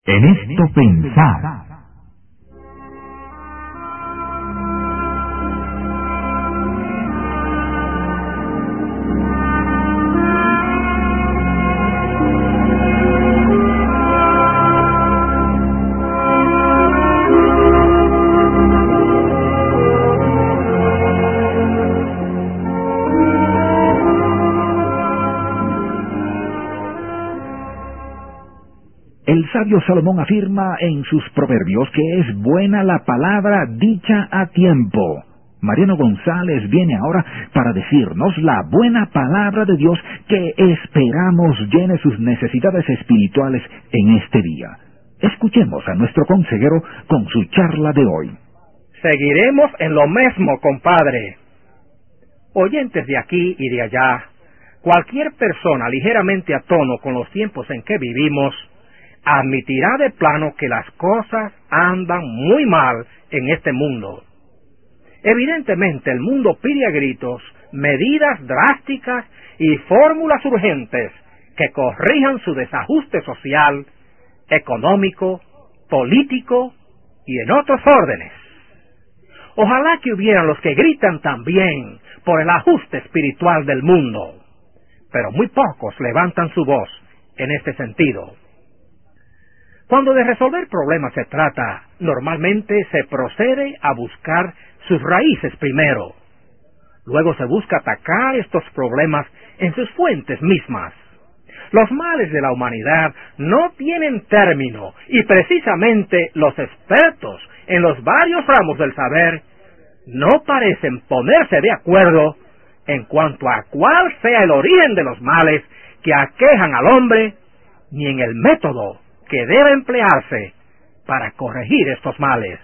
En esto pensar. El sabio Salomón afirma en sus proverbios que es buena la palabra dicha a tiempo. Mariano González viene ahora para decirnos la buena palabra de Dios que esperamos llene sus necesidades espirituales en este día. Escuchemos a nuestro consejero con su charla de hoy. Seguiremos en lo mismo, compadre. Oyentes de aquí y de allá, cualquier persona ligeramente a tono con los tiempos en que vivimos, admitirá de plano que las cosas andan muy mal en este mundo. Evidentemente el mundo pide a gritos medidas drásticas y fórmulas urgentes que corrijan su desajuste social, económico, político y en otros órdenes. Ojalá que hubieran los que gritan también por el ajuste espiritual del mundo, pero muy pocos levantan su voz en este sentido. Cuando de resolver problemas se trata, normalmente se procede a buscar sus raíces primero. Luego se busca atacar estos problemas en sus fuentes mismas. Los males de la humanidad no tienen término y precisamente los expertos en los varios ramos del saber no parecen ponerse de acuerdo en cuanto a cuál sea el origen de los males que aquejan al hombre, ni en el método que debe emplearse para corregir estos males.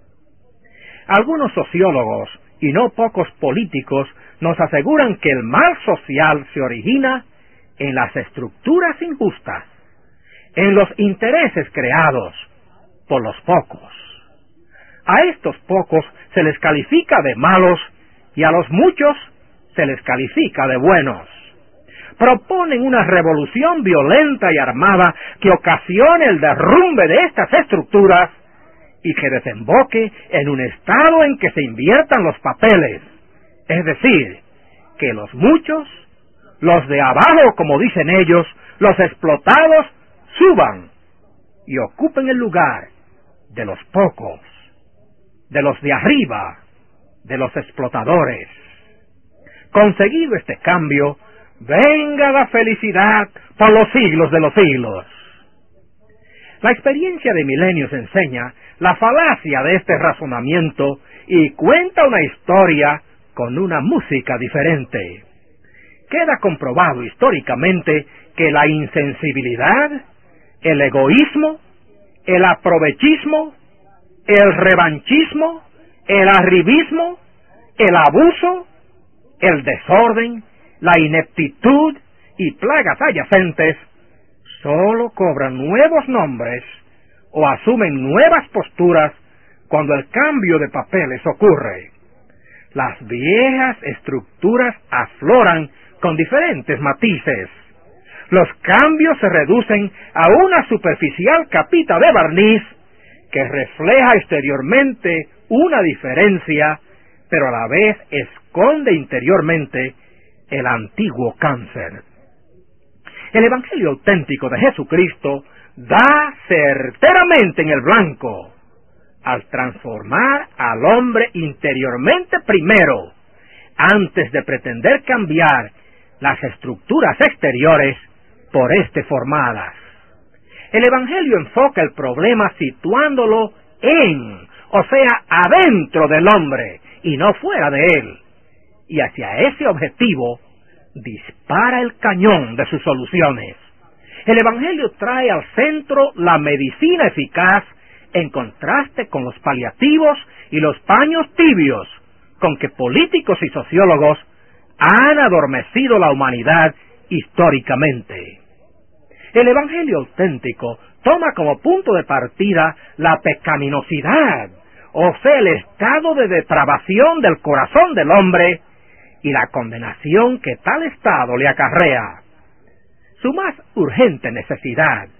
Algunos sociólogos y no pocos políticos nos aseguran que el mal social se origina en las estructuras injustas, en los intereses creados por los pocos. A estos pocos se les califica de malos y a los muchos se les califica de buenos. Proponen una revolución violenta y armada que ocasione el derrumbe de estas estructuras y que desemboque en un estado en que se inviertan los papeles, es decir, que los muchos, los de abajo como dicen ellos, los explotados, suban y ocupen el lugar de los pocos, de los de arriba, de los explotadores. Conseguido este cambio, venga la felicidad por los siglos de los siglos. La experiencia de milenios enseña la falacia de este razonamiento y cuenta una historia con una música diferente. Queda comprobado históricamente que la insensibilidad, el egoísmo, el aprovechismo, el revanchismo, el arribismo, el abuso, el desorden, la ineptitud y plagas adyacentes sólo cobran nuevos nombres o asumen nuevas posturas cuando el cambio de papeles ocurre. Las viejas estructuras afloran con diferentes matices. Los cambios se reducen a una superficial capita de barniz que refleja exteriormente una diferencia, pero a la vez esconde interiormente el antiguo cáncer. El Evangelio auténtico de Jesucristo da certeramente en el blanco al transformar al hombre interiormente primero, antes de pretender cambiar las estructuras exteriores por éste formadas. El Evangelio enfoca el problema situándolo en, o sea, adentro del hombre y no fuera de él. Y hacia ese objetivo dispara el cañón de sus soluciones. El Evangelio trae al centro la medicina eficaz en contraste con los paliativos y los paños tibios con que políticos y sociólogos han adormecido la humanidad históricamente. El Evangelio auténtico toma como punto de partida la pecaminosidad, o sea, el estado de depravación del corazón del hombre y la condenación que tal estado le acarrea. Su más urgente necesidad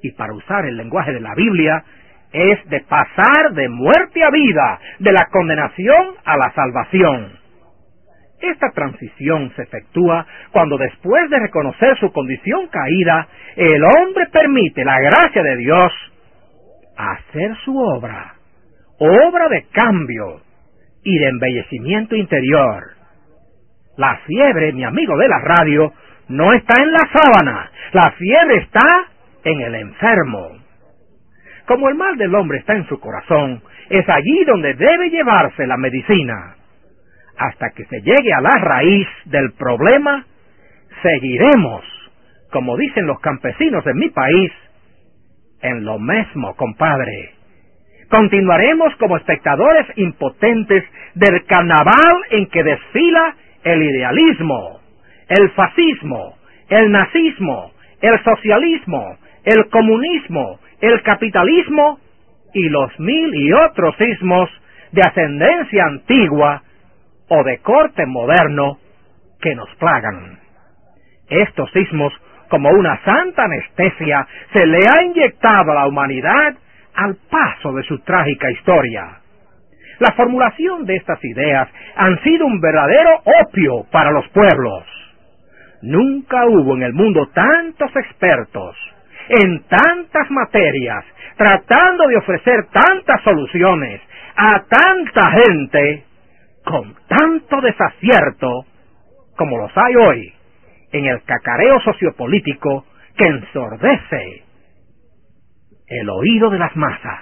y para usar el lenguaje de la Biblia, es de pasar de muerte a vida, de la condenación a la salvación. Esta transición se efectúa cuando, después de reconocer su condición caída, el hombre permite la gracia de Dios hacer su obra de cambio y de embellecimiento interior. La fiebre, mi amigo de la radio, no está en la sábana, la fiebre está en el enfermo. Como el mal del hombre está en su corazón, es allí donde debe llevarse la medicina. Hasta que se llegue a la raíz del problema, seguiremos, como dicen los campesinos en mi país, en lo mismo, compadre. Continuaremos como espectadores impotentes del carnaval en que desfila el idealismo, el fascismo, el nazismo, el socialismo, el comunismo, el capitalismo y los mil y otros ismos de ascendencia antigua o de corte moderno que nos plagan. Estos ismos, como una santa anestesia, se le ha inyectado a la humanidad al paso de su trágica historia. La formulación de estas ideas han sido un verdadero opio para los pueblos. Nunca hubo en el mundo tantos expertos en tantas materias, tratando de ofrecer tantas soluciones a tanta gente con tanto desacierto como los hay hoy en el cacareo sociopolítico que ensordece el oído de las masas.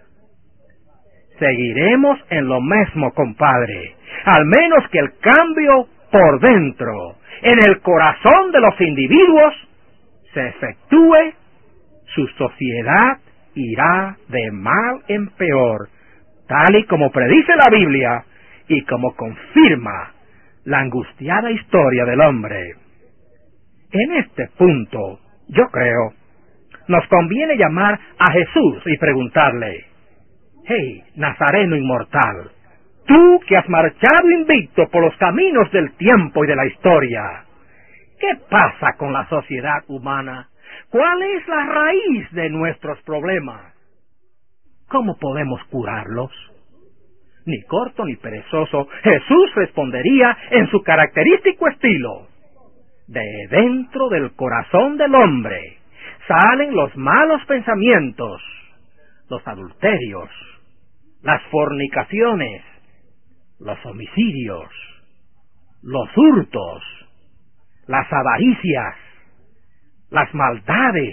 Seguiremos en lo mismo, compadre, al menos que el cambio por dentro, en el corazón de los individuos, se efectúe, su sociedad irá de mal en peor, tal y como predice la Biblia y como confirma la angustiada historia del hombre. En este punto, yo creo, nos conviene llamar a Jesús y preguntarle: «Hey, Nazareno inmortal, tú que has marchado invicto por los caminos del tiempo y de la historia, ¿qué pasa con la sociedad humana? ¿Cuál es la raíz de nuestros problemas? ¿Cómo podemos curarlos?». Ni corto ni perezoso, Jesús respondería en su característico estilo: «De dentro del corazón del hombre salen los malos pensamientos, los adulterios, las fornicaciones, los homicidios, los hurtos, las avaricias, las maldades,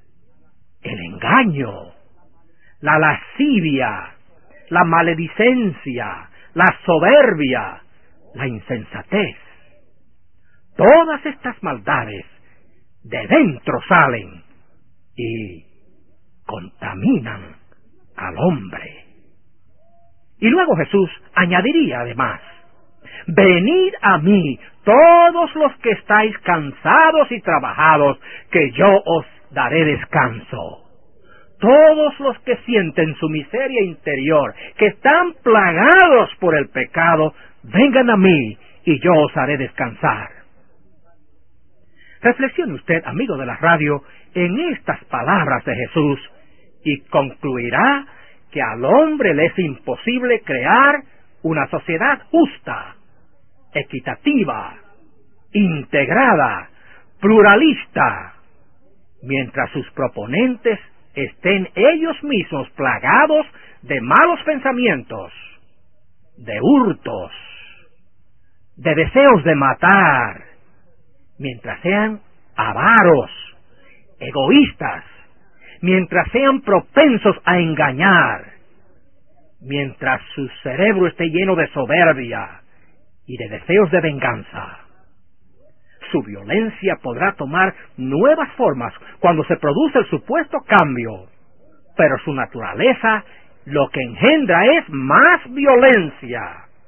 el engaño, la lascivia, la maledicencia, la soberbia, la insensatez. Todas estas maldades de dentro salen y contaminan al hombre». Y luego Jesús añadiría además: «Venid a mí todos los que estáis cansados y trabajados, que yo os daré descanso». Todos los que sienten su miseria interior, que están plagados por el pecado, vengan a mí y yo os haré descansar. Reflexione usted, amigo de la radio, en estas palabras de Jesús y concluirá que al hombre le es imposible crear una sociedad justa, equitativa, integrada, pluralista, mientras sus proponentes estén ellos mismos plagados de malos pensamientos, de hurtos, de deseos de matar, mientras sean avaros, egoístas, mientras sean propensos a engañar, mientras su cerebro esté lleno de soberbia y de deseos de venganza. Su violencia podrá tomar nuevas formas cuando se produce el supuesto cambio, pero su naturaleza lo que engendra es más violencia,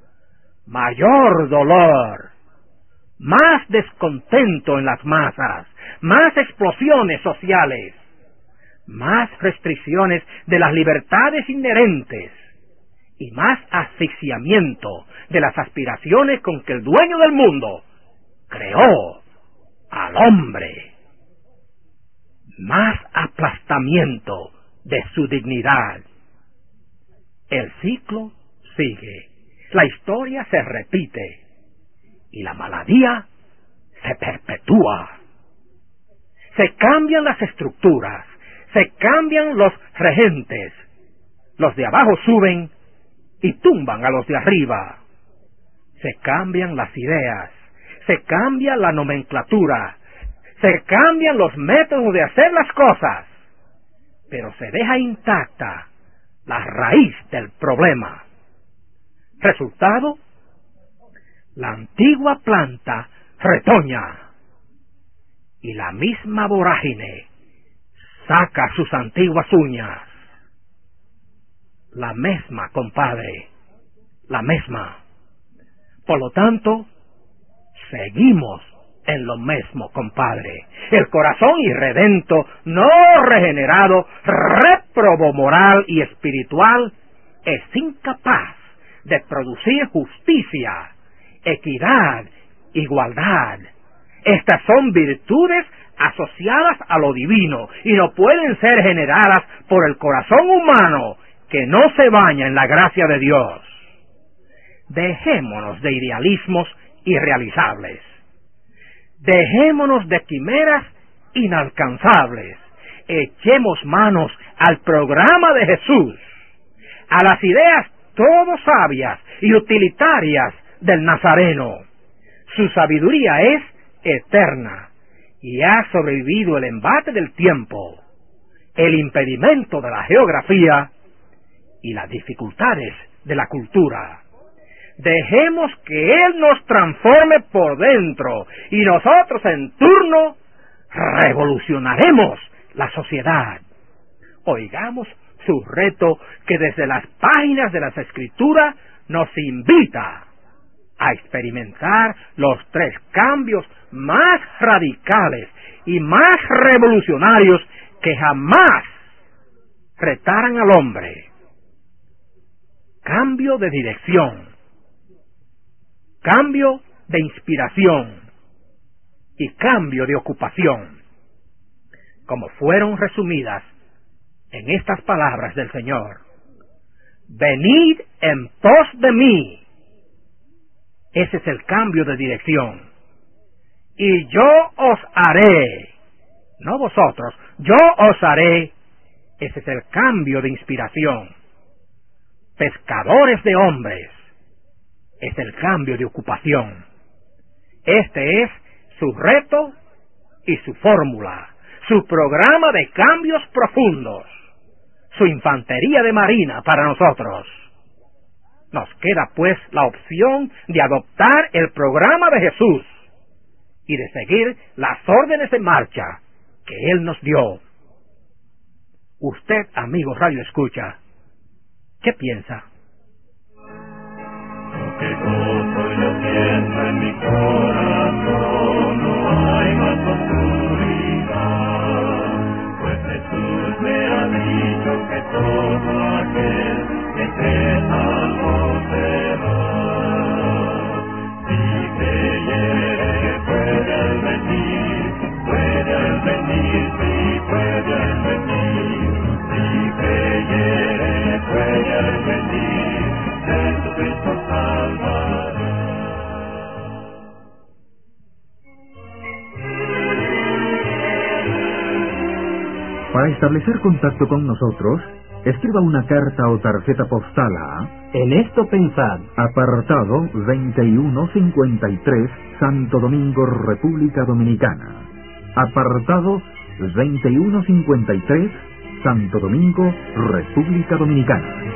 mayor dolor, más descontento en las masas, más explosiones sociales, más restricciones de las libertades inherentes y más asfixiamiento de las aspiraciones con que el dueño del mundo creó al hombre, más aplastante quebrantamiento de su dignidad. El ciclo sigue, la historia se repite y la maladía se perpetúa. Se cambian las estructuras, se cambian los regentes. Los de abajo suben y tumban a los de arriba. Se cambian las ideas, se cambia la nomenclatura, se cambian los métodos de hacer las cosas, pero se deja intacta la raíz del problema. Resultado: la antigua planta retoña y la misma vorágine saca sus antiguas uñas. La misma, compadre, la misma. Por lo tanto, seguimos en lo mismo, compadre. El corazón irredento, no regenerado, réprobo moral y espiritual, es incapaz de producir justicia, equidad, igualdad. Estas son virtudes asociadas a lo divino y no pueden ser generadas por el corazón humano que no se baña en la gracia de Dios. Dejémonos de idealismos irrealizables. Dejémonos de quimeras inalcanzables. Echemos manos al programa de Jesús, a las ideas todo sabias y utilitarias del Nazareno. Su sabiduría es eterna y ha sobrevivido el embate del tiempo, el impedimento de la geografía y las dificultades de la cultura. Dejemos que Él nos transforme por dentro y nosotros en turno revolucionaremos la sociedad. Oigamos su reto que desde las páginas de las Escrituras nos invita a experimentar los 3 cambios más radicales y más revolucionarios que jamás retaran al hombre. Cambio de dirección, cambio de inspiración y cambio de ocupación, como fueron resumidas en estas palabras del Señor: venid en pos de mí. Ese es el cambio de dirección. Y yo os haré, no vosotros, yo os haré. Ese es el cambio de inspiración. Pescadores de hombres. Es el cambio de ocupación. Este es su reto y su fórmula, su programa de cambios profundos, su infantería de marina para nosotros. Nos queda pues la opción de adoptar el programa de Jesús y de seguir las órdenes de marcha que Él nos dio. Usted, amigo Radio Escucha, ¿qué piensa? Qué gozo yo siento en mi corazón, no hay más oscuridad, pues Jesús me ha dicho que todo aquel que te salvo será. Si creyere puede Él venir, sí puede Él venir, si creyere puede Él venir, Jesucristo salvará. Para establecer contacto con nosotros, escriba una carta o tarjeta postal a En esto pensad, apartado 2153, Santo Domingo, República Dominicana. Apartado 2153, Santo Domingo, República Dominicana.